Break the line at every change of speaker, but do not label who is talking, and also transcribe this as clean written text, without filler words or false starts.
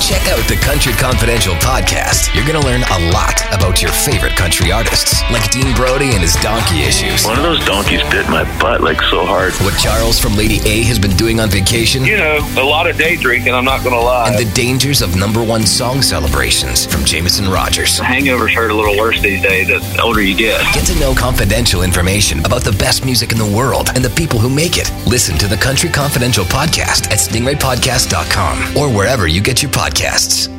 Check out the Country Confidential podcast. You're going to learn a lot about your favorite country artists, like Dean Brody and his donkey issues.
One of those donkeys bit my butt like so hard.
What Charles from Lady A has been doing on vacation.
You know, a lot of day drinking, I'm not going to lie.
And the dangers of #1 song celebrations from Jameson Rogers.
Hangovers hurt a little worse these days the older you get.
Get to know confidential information about the best music in the world and the people who make it. Listen to the Country Confidential podcast at stingraypodcast.com or wherever you get your podcasts.